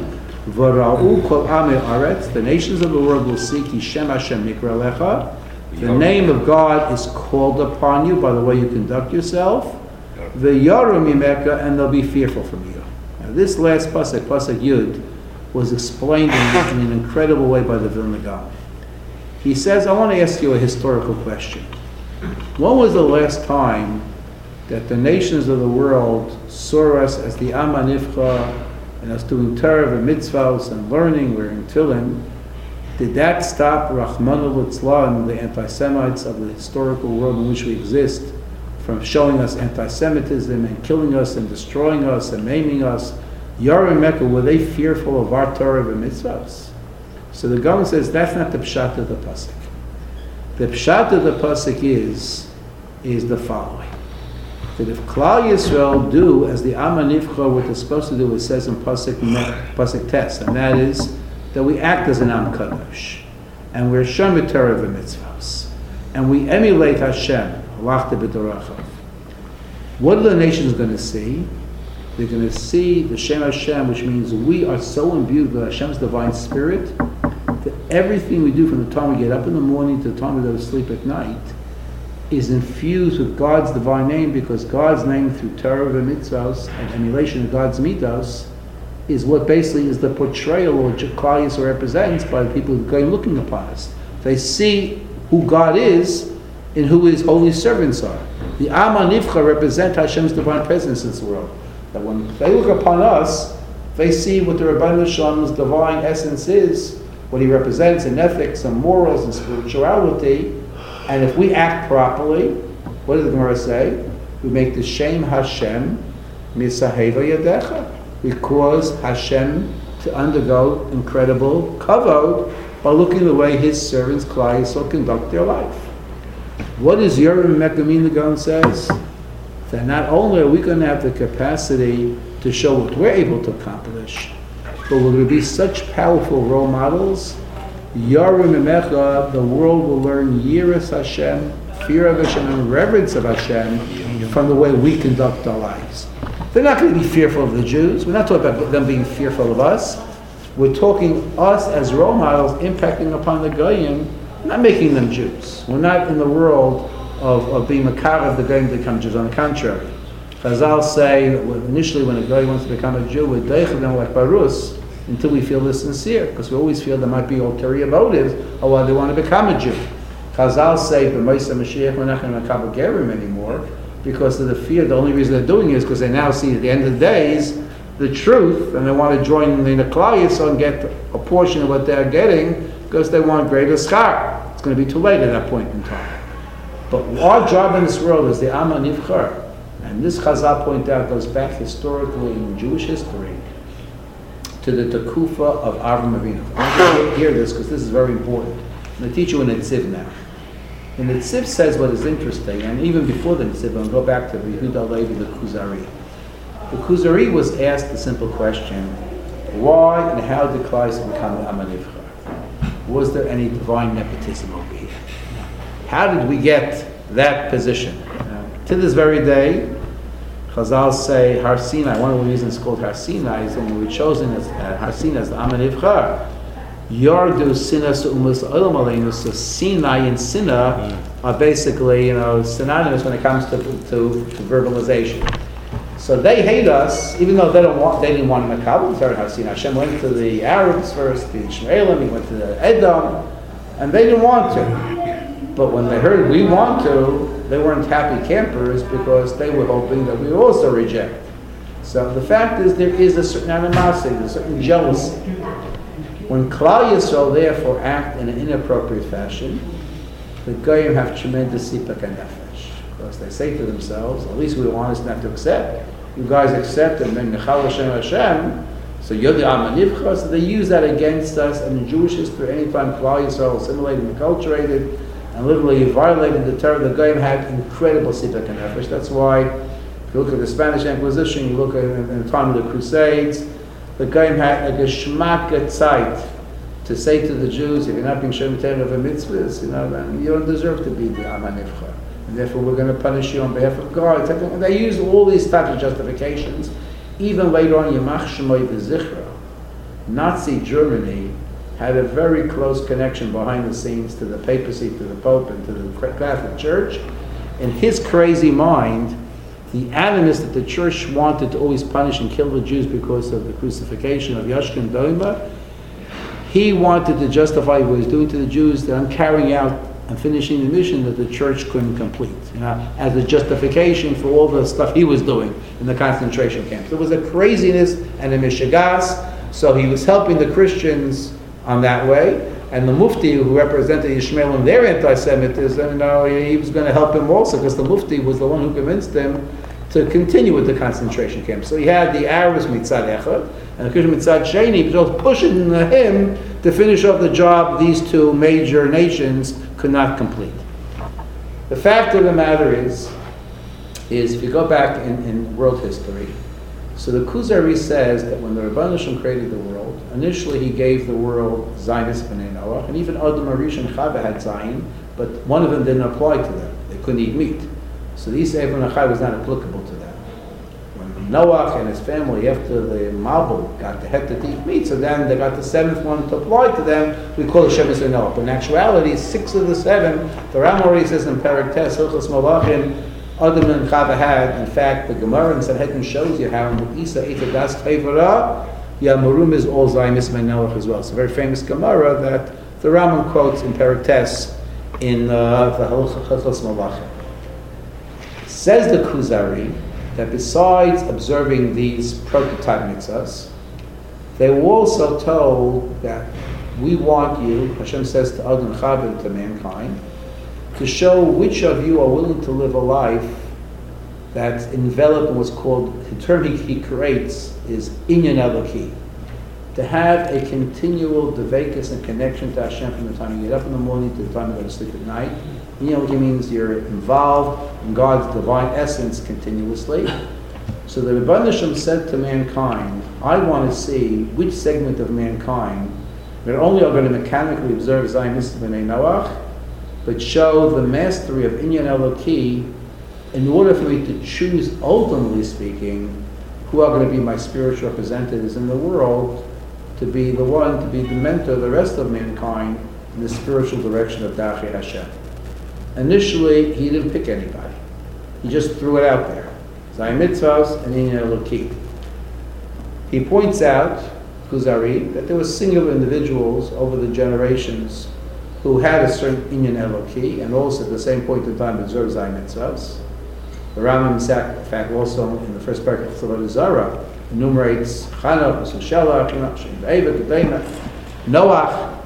V'ra'u kol amei aretz, the nations of the world will see ki Shem Hashem mikra lecha. The name of God is called upon you by the way you conduct yourself. V'yaru mimeka, and they'll be fearful from you. Now this last pasuk, pasuk Yud, was explained in, in an incredible way by the Vilna Gaon. He says, I want to ask you a historical question. When was the last time that the nations of the world saw us as the Am HaNivchar and us doing Torah and mitzvahs and learning, wearing tefillin? Did that stop Rachmana litzlan, the anti-Semites of the historical world in which we exist, from showing us anti-Semitism and killing us and destroying us and maiming us? Yarim Mecca, were they fearful of our Torah and mitzvahs? So the Gaon says that's not the pshat of the pasuk. The pshat of the pasuk is is the following: that if Klal Yisrael do as the Am HaNivchar, what they're supposed to do, it says in pasuk pasuk tes, and that is that we act as an Am Kadosh, and we're Shomer Torah v'mitzvos, and we emulate Hashem, Halachta b'Torachav. What are the nations going to see? They're going to see the Shem Hashem, which means we are so imbued with Hashem's divine spirit that everything we do from the time we get up in the morning to the time we go to sleep at night is infused with God's divine name, because God's name through Torah v'mitzvos and emulation of God's mitos is what basically is the portrayal or Klal Yisrael represents by the people who are looking upon us. They see who God is and who His holy servants are. The Am HaNivcha represent Hashem's divine presence in this world. That when they look upon us, they see what the Rabbeinu Shalom's divine essence is, what He represents in ethics and morals and spirituality. And if we act properly, what does the Gemara say? We make the Shem Hashem Misaheva Yadecha. We cause Hashem to undergo incredible kavod by looking the way His servants, Klal Yisrael, conduct their life. What does Yoram Mekamin the Gaon says? That not only are we going to have the capacity to show what we're able to accomplish, but we're going to be such powerful role models. Yoram Memecha, the world will learn Yiras Hashem, fear of Hashem, and reverence of Hashem from the way we conduct our lives. They're not going to be fearful of the Jews. We're not talking about them being fearful of us. We're talking us as role models impacting upon the Goyim, not making them Jews. We're not in the world of, of being makar of the Goyim to become Jews. On the contrary, Chazal say that initially when a Goy wants to become a Jew, we're deichel them like Barus until we feel they're sincere, because we always feel there might be ulterior motives of why they want to become a Jew. Chazal say, b'Moshe Mashiach, we're not going to makar gerim anymore, because of the fear. The only reason they're doing it is because they now see at the end of the days the truth, and they want to join in the Klal Yisrael and get a portion of what they're getting because they want greater schar. It's going to be too late at that point in time. But our job in this world is the Am HaNivchar, and this Chazal point out goes back historically in Jewish history to the Tekufa of Avram Avinu. I want you to hear this because this is very important. I'm going to teach you in Netziv now. And the Netziv says what is interesting, and even before the Netziv, I'll go back to the Yehuda Levi, the Kuzari. The Kuzari was asked the simple question, why and how did Klal Yisrael become Am HaNivchar? Was there any divine nepotism over here? How did we get that position? Uh, to this very day, Chazal say Har Sinai, one of the reasons it's called Har Sinai is when we were chosen as uh, Har Sinai as the Am HaNivchar. Yardu Sinas Umas Olam Aleinu. So Sinai and Sinah are basically, you know, synonymous when it comes to, to, to verbalization. So they hate us, even though they don't want, they didn't want to Makabel. Hashem went to the Arabs first, the Ishmaelim, he went to the Edom, and they didn't want to. But when they heard we want to, they weren't happy campers because they were hoping that we would also reject. So the fact is, there is a certain animosity, a certain jealousy. When Klal Yisrael therefore act in an inappropriate fashion, the Goyim have tremendous sipak and nefesh. Because they say to themselves, at least we want us not to accept. You guys accept and then Nechal Hashem Hashem, so you're the Am HaNivchar. So they use that against us. And in Jewish history, anytime Klal Yisrael assimilated and acculturated and literally violated the Torah, the Goyim had incredible sipak and nefesh. That's why, if you look at the Spanish Inquisition, you look at in the time of the Crusades, the Goyim had a geschmack zeit to say to the Jews, if you're not being Shem Torah of a mitzvahs, you know, then you don't deserve to be the Am HaNivchar. And therefore we're going to punish you on behalf of God. And they use all these types of justifications. Even later on, Yamach Shemoy V'Zichra, Nazi Germany had a very close connection behind the scenes to the papacy, to the Pope, and to the Catholic Church. In his crazy mind, the animus that the church wanted to always punish and kill the Jews because of the crucifixion of Yashkin Doima, he wanted to justify what he was doing to the Jews, that I'm carrying out and finishing the mission that the church couldn't complete, you know, as a justification for all the stuff he was doing in the concentration camps. There was a craziness and a mishigas, so he was helping the Christians on that way, and the Mufti, who represented Yishmael in their anti-Semitism, you know, he was going to help him also, because the Mufti was the one who convinced him to continue with the concentration camp. So he had the Arabs mitzad echad, and the Christian mitzad sheni, he was pushing him to finish off the job these two major nations could not complete. The fact of the matter is, is if you go back in, in world history, So the Kuzari says that when the Rebbeinu Shem created the world, initially he gave the world Zionis B'nai Noach, and even Adam Arish and Chava had Zion, but one of them didn't apply to them. They couldn't eat meat. So the Isa Evan Achai was not applicable to them. When Noach and his family, after the Mabul, got the heter to eat meat, so then they got the seventh one to apply to them, we call it Shemus Noach. But in actuality, six of the seven, the Ram already says in Perek Tes, Hilchos Malachim, Adam and Chava had. In fact, the Gemara in Sanhedrin shows you how in the Isa ate das Tevara, Yamarum is all Zionis B'nai Noach as well. It's a very famous Gemara that the Rambam quotes in Perek Tes in uh, the Hilchos Malachim. Says the Kuzari that besides observing these prototype mitzvahs, they were also told that we want you, Hashem says to Adam and Chava, to mankind, to show which of you are willing to live a life that's enveloped in what's called, the term he, he creates is Inyan Eloki. To have a continual devekus and connection to Hashem from the time you get up in the morning to the time you go to sleep at night. Inyan Eloki means you're involved in God's divine essence continuously. So the Rebbeinu Shem said to mankind, I want to see which segment of mankind not only are going to mechanically observe Zionis B'nai Noach, but show the mastery of Inyan Eloki in order for me to choose, ultimately speaking, who are going to be my spiritual representatives in the world, to be the one, to be the mentor of the rest of mankind in the spiritual direction of Darchei Hashem. Initially, he didn't pick anybody. He just threw it out there. Zayin Mitzvahs and Inyan Eloki. He points out, Kuzari, that there were singular individuals over the generations who had a certain Inyan Eloki, and also at the same point in time observed Zayin Mitzvahs. The Rambam, in fact, also in the first paragraph of Avodah Zarah, enumerates Chanach, Mesushelach, Noach.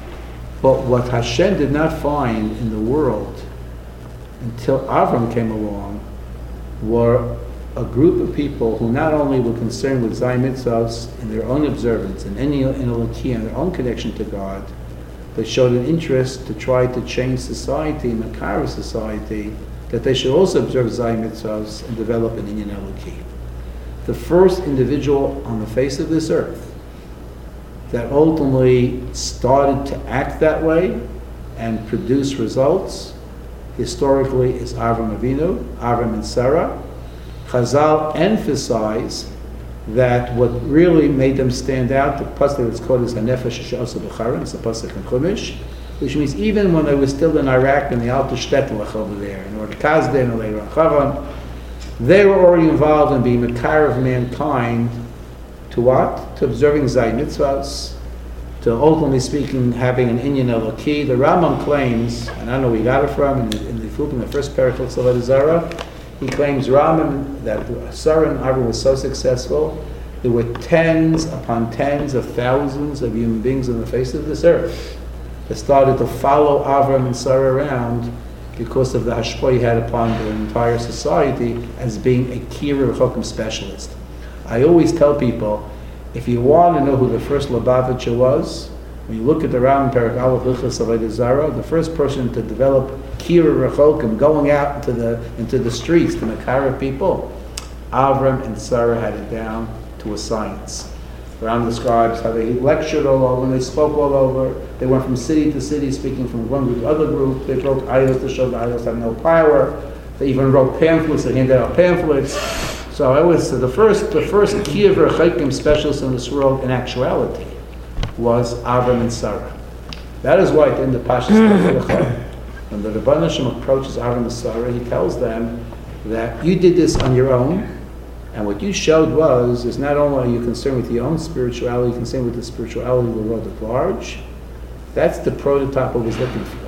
But what Hashem did not find in the world until Avram came along were a group of people who not only were concerned with Zayin Mitzvahs in their own observance and any Eloki and their own connection to God, but showed an interest to try to change society, Makara society, that they should also observe Zayin Mitzvahs and develop an Inyan Eloki. The first individual on the face of this earth that ultimately started to act that way and produce results, historically, is Avram Avinu, Avram and Sarah. Chazal emphasize that what really made them stand out, the pasuk that's called is Hanefesh She'asa B'Charan, it's a pasuk in Chumash, which means even when they were still in Iraq in the Alter Shtetl over there, in Order Kazden and later on Charan, they were already involved in being Makar of mankind to what? To observing Zayin Mitzvahs, to ultimately speaking having an Inyan Eloki. The Rambam claims, and I don't know where he got it from, in the, in the, in the first paragraph of Avodah Zarah, he claims Rambam that Sarah and Avram was so successful, there were tens upon tens of thousands of human beings on the face of this earth that started to follow Avram and Sarah around because of the hashpah he had upon the entire society as being a Kira Chokim specialist. I always tell people, if you want to know who the first Lubavitcher was, when you look at the Rambam Perek Aleph Hilchos Avodah Zarah, the first person to develop Kira Rechokim, going out into the into the streets to Makara people, Avram and Sarah had it down to a science. The Rambam describes how they lectured all over, and they spoke all over. They went from city to city, speaking from one group to other group. They broke idols to show the idols have no power. They even wrote pamphlets. They handed out pamphlets. So I was so the first the first Kiyuv Rechokim specialist in this world in actuality was Avram and Sarah. That is why at the end of Pashas when the Rebbeinu Shem approaches Avram and Sarah, he tells them that you did this on your own, and what you showed was, is not only are you concerned with your own spirituality, you're concerned with the spirituality of the world at large. That's the prototype I was looking for.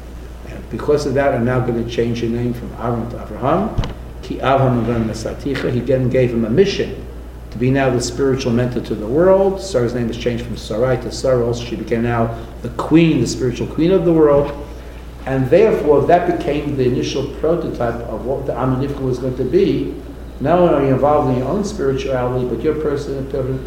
And because of that, I'm now going to change your name from Avram to Avraham. Ki Avram Avram Nasaticha. He again gave him a mission to be now the spiritual mentor to the world. Sarah's name was changed from Sarai to Sarah. Also, she became now the queen, the spiritual queen of the world. And therefore, that became the initial prototype of what the Am HaNivcha was going to be. Not only are you involved in your own spirituality, but your person,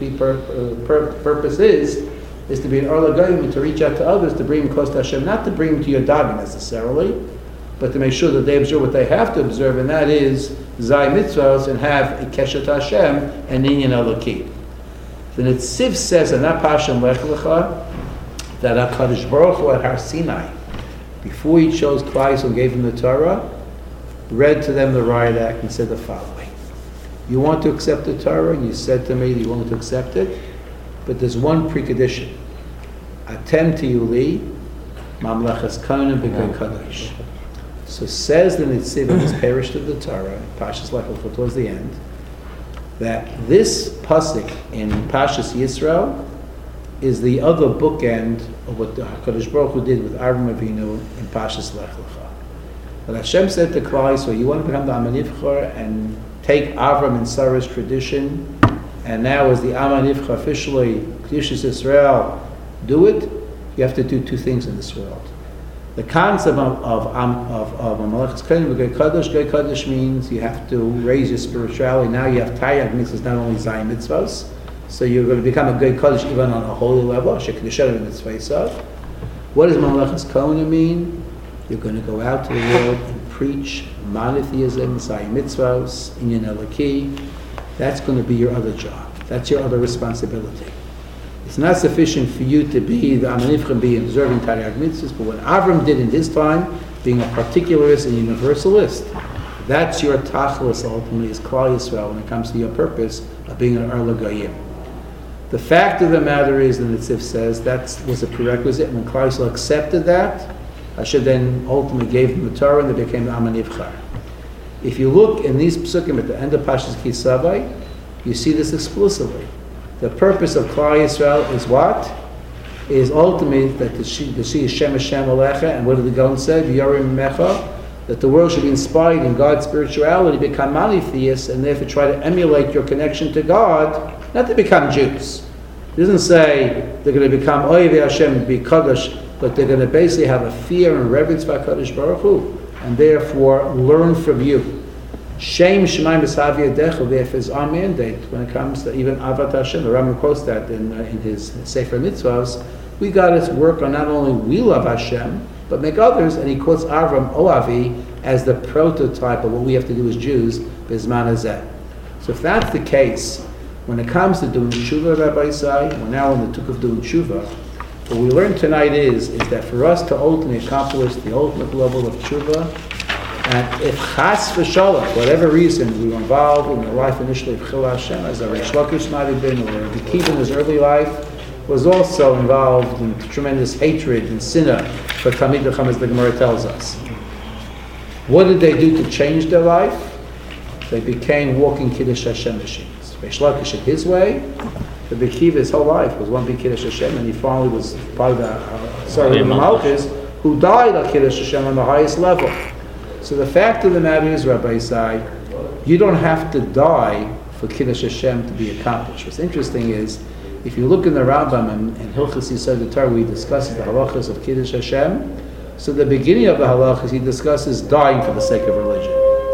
purpose is is to be an Or LaGoyim, to reach out to others, to bring them close to Hashem, not to bring them to your daven necessarily, but to make sure that they observe what they have to observe, and that is Zay Mitzvahs and have a Keshet Hashem and Inyan Elokim. The Netziv says in that Pasha Lech Lecha that HaKadosh Baruch Hu at Har Sinai, before he chose Klal and gave them the Torah, read to them the Riot Act and said the following: you want to accept the Torah, and you said to me that you want to accept it, but there's one precondition. Atem tiyuli mamlechas kohanim b'goy kadosh. So says the Netziv in this perished of the Torah, Pashas Lech Lecha towards the end, that this pasuk in Pashas Yisrael is the other bookend of what the HaKadosh Baruch Hu did with Avraham Avinu in Pashas Lech Lecha. But Hashem said to Klal, so you want to become the Am HaNivchar and take Avram and Sarah's tradition, and now as the Am HaNivchar officially, Kedushas Yisrael, do it, you have to do two things in this world. The concept of of of of Malachas Kohanim B'Goy Kadosh, Goy Kadosh means you have to raise your spirituality. Now you have Taryag mitzvahs, not only Zayin mitzvahs, so you're going to become a Goy Kadosh even on a holy level. Shekidushanim mitzvah. What does Malachas Kohanim mean? You're going to go out to the world and preach monotheism, Zayin mitzvahs, Inyan Eloki. That's going to be your other job. That's your other responsibility. It's not sufficient for you to be the Am HaNivchar, be observing Taryag mitzvahs, but what Avram did in his time, being a particularist and universalist, that's your tachlis ultimately as Klal Yisrael when it comes to your purpose of being an Erla Goyim. The fact of the matter is, the Netziv says, that was a prerequisite. When Klal Yisrael accepted that, Hashem then ultimately gave them the Torah and they became the Am HaNivchar. If you look in these psukim at the end of Pashas Ki Savai, you see this explicitly. The purpose of Klal Yisrael is what? Is ultimately that to see Hashem Hashem Alecha, and what did the Gaon say? V'yorim mecha, that the world should be inspired in God's spirituality, become monotheists, and therefore try to emulate your connection to God, not to become Jews. It doesn't say they're going to become Oyev Hashem, be Kadosh, but they're going to basically have a fear and reverence for HaKadosh Baruch Hu, and therefore learn from you. Shem Shemaim B'Savi Yadecha, therefore is our mandate when it comes to even Avat Hashem. The Rambam quotes that in, uh, in his Sefer Mitzvahs. We got to work on not only we love Hashem, but make others, and he quotes Avram Oavi as the prototype of what we have to do as Jews, Bizman Hazeh. So if that's the case, when it comes to doing tshuva, Rabbi Isai, we're now in the tuk of doing tshuva, what we learned tonight is, is that for us to ultimately accomplish the ultimate level of tshuva, and if chas v'shalom, for whatever reason, we were involved in the life initially of Chil Hashem, as a Reish Lakish might have been, or Rabbi Kiva in his early life, was also involved in tremendous hatred and sinah for Talmid Chacham, as the Gemara tells us. What did they do to change their life? They became walking Kiddush Hashem machines. Reish Lakish in his way, Rabbi Kiva his whole life was one big Kiddush Hashem, and he finally was part of the uh, sorry, the Malchus, who died at Kiddush Hashem on the highest level. So the fact of the matter is, Rabbi Isai, you don't have to die for Kiddush Hashem to be accomplished. What's interesting is, if you look in the Rambam and, and Hilchos Yisod Torah, where he discusses the halachas of Kiddush Hashem, so the beginning of the halachas, he discusses dying for the sake of religion.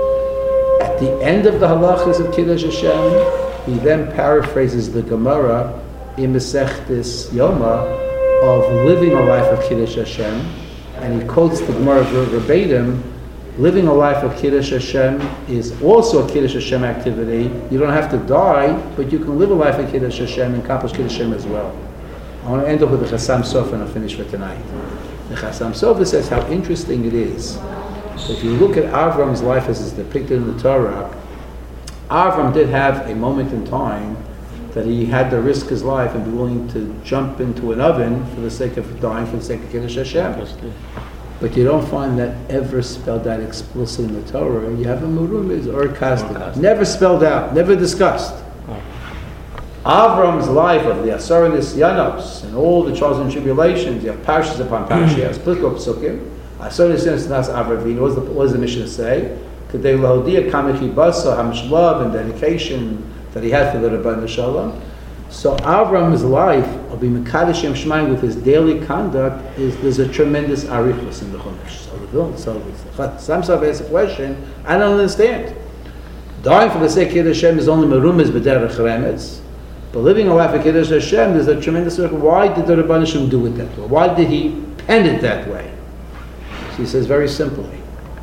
At the end of the halachas of Kiddush Hashem, he then paraphrases the Gemara in Masechtas Yoma of living a life of Kiddush Hashem, and he quotes the Gemara verbatim. Living a life of Kiddush Hashem is also a Kiddush Hashem activity. You don't have to die, but you can live a life of Kiddush Hashem and accomplish Kiddush Hashem as well. I want to end up with the Chassam Sofer and I'll finish for tonight. The Chassam Sofer says how interesting it is. So if you look at Avram's life as is depicted in the Torah, Avram did have a moment in time that he had to risk his life and be willing to jump into an oven for the sake of dying for the sake of Kiddush Hashem. But you don't find that ever spelled out explicitly in the Torah. You have a Merumiz or a Kasdim. Never spelled out, never discussed. Oh. Avram's life of the Asar and the Nisyanos and all the trials and tribulations, you have parashas upon parashas, Plikot Psukim. Asar and Nisyanos Avravin, what does the Mishnah say? Kedei Lahodia Kamechi Basa, how much love and dedication that he had for the Rebbeinu Shalom. So Avram's life of being Mekadosh Shem Shemaim with his daily conduct is there's a tremendous arichus in the Chumash. So the so Samsov asks a question I don't understand. Dying for the sake of Kiddush Hashem is only merumas b'derech remetz, but living a life of Kiddush Hashem there's a tremendous arichus. Why did the Rebbeinu Shalom do it that way? Why did he pen it that way? So he says very simply,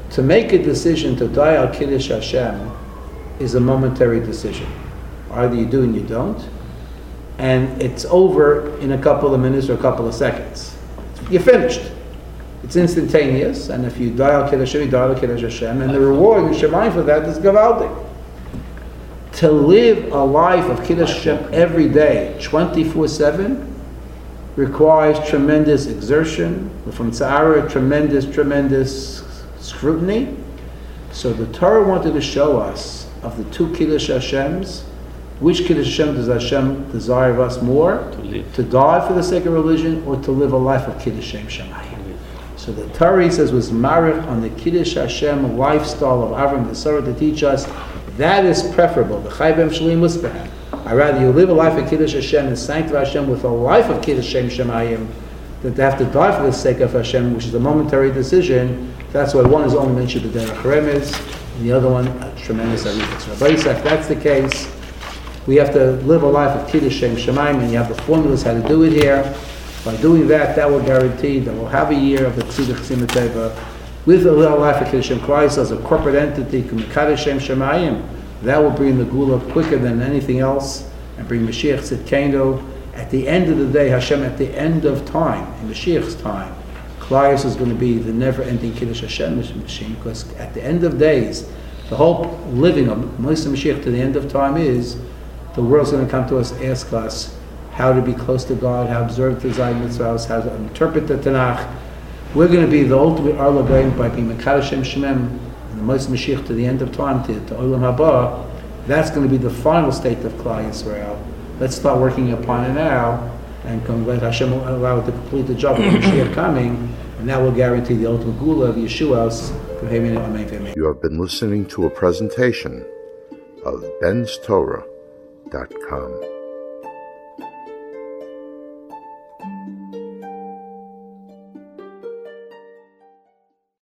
To make a decision to die al Kiddush Hashem is a momentary decision. Either you do and you don't, and it's over in a couple of minutes or a couple of seconds. You're finished. It's instantaneous, and if you die al Kiddush Hashem, you die al Kiddush Hashem, and the reward in Shemayim for that is gavaldik. To live a life of Kiddush Hashem every day, twenty-four seven, requires tremendous exertion, from tzara, tremendous, tremendous scrutiny. So the Torah wanted to show us of the two Kiddush Hashems, which Kiddush Hashem does Hashem desire of us more? To live. To die for the sake of religion, or to live a life of Kiddush Hashem Shemayim? So the Torah, he says, was marich on the Kiddush Hashem lifestyle of Avram the Sarah to teach us that is preferable. The Chayvem Shalim Musbehem. I'd rather you live a life of Kiddush Hashem and sanctify Hashem with a life of Kiddush Hashem Shemayim than to have to die for the sake of Hashem, which is a momentary decision. That's why one is only mentioned the Derech Remes, and the other one, a tremendous arifas. Rabbi Yisrael, if that's the case, we have to live a life of Kiddush Hashem Shemayim, and you have the formulas how to do it here. By doing that, that will guarantee that we'll have a year of the Tziduk Chesima Teva with a little life of Kiddush Hashem Christ as a corporate entity, Kiddush Hashem Shemayim. That will bring the Gula quicker than anything else, and bring Mashiach Tzidkenu. At the end of the day, Hashem, at the end of time, in Mashiach's time, Klaius is going to be the never-ending Kiddush Hashem machine, because at the end of days, the whole living of Moshe Mashiach to the end of time is the world's going to come to us, ask us how to be close to God, how to observe the Zayim Mitzvahs, how to interpret the Tanakh. We're going to be the ultimate Arla Goyim by being Mekar Hashem Shemem, and the Moshe Mashiach to the end of time, to, to Olam Haba. That's going to be the final state of Klal Yisrael. Let's start working upon it now, and come, let Hashem allow it to complete the job of Mashiach coming, and that will guarantee the ultimate Gula of Yeshua's. You have been listening to a presentation of Ben's Torah dot com.